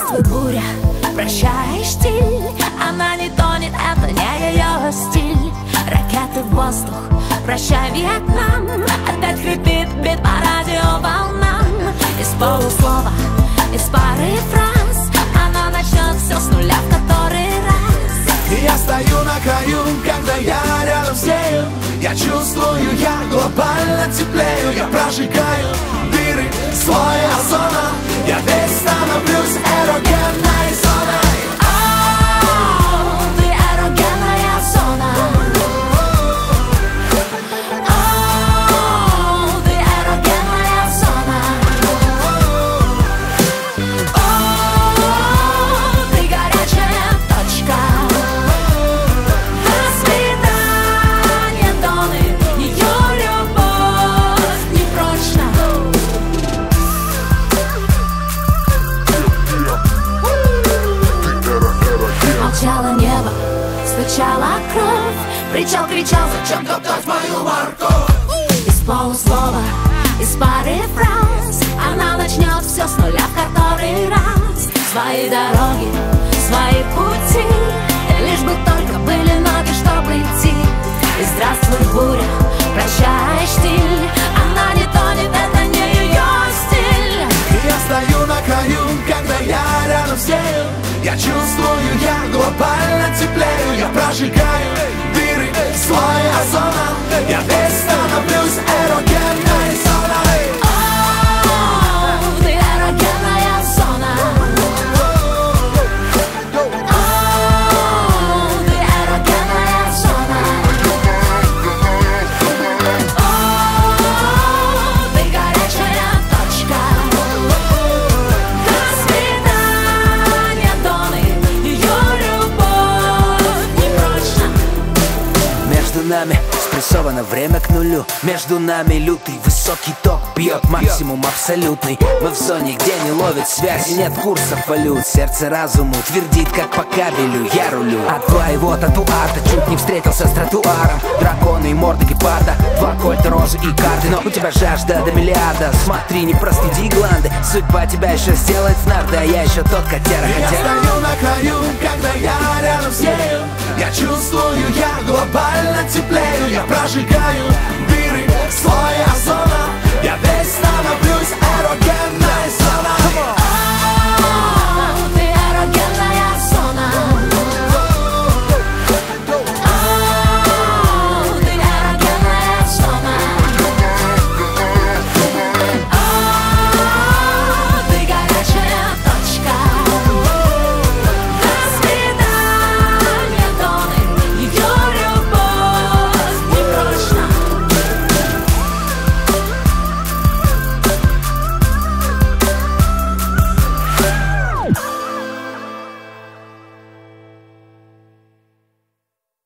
Здравствуй, буря, прощай, штиль. Она не тонет, это не ее стиль. Ракеты в воздух, прощай, Вьетнам. Опять хрипит бит по радиоволнам. Из полуслова, из пары фраз она начнет все с нуля в который раз. Я стою на краю, когда я рядом с нею. Я чувствую, я глобально теплею. Я прожигаю дыры, слой озона. Я весь становлюсь эрогенной зоной. О, ты эрогенная зона. О, ты эрогенная зона. О, ты горячая точка. До свидания, Доны. Ее любовь непрочна. Молчало небо, стучала кровь. Причал кричал, зачем топтать мою морковь. Из полуслова, из пары фраз она начнет все с нуля в который раз. Свои дороги, свои пути, лишь бы только были ноги, чтобы идти. И здравствуй, буря, прощай, штиль. Она не тонет, это не ее стиль. Я стою на краю, когда я рядом с нею. Я чувствую, я глобально теплею. Я прожигаю дыры, слой озона. Я весь становлюсь эрогенной зоной. О, ты эрогенная зона. О, ты эрогенная зона. О, ты горячая точка. До свидания, Доны. Ее любовь непрочна. Между нами спрессовано время к нулю. Между нами лютый высокий ток бьет максимум абсолютный. Мы в зоне, где не ловит связи, нет курсов валют. Сердце разуму твердит, как по кабелю я рулю. От твоего татуарта чуть не встретился с тротуаром. Драконы и морды гепарда, два кольта, розы и карты. Но у тебя жажда до миллиарда. Смотри, не простуди гланды. Судьба тебя еще сделает в нарды, а я еще тот котяра. Я стою на краю, когда я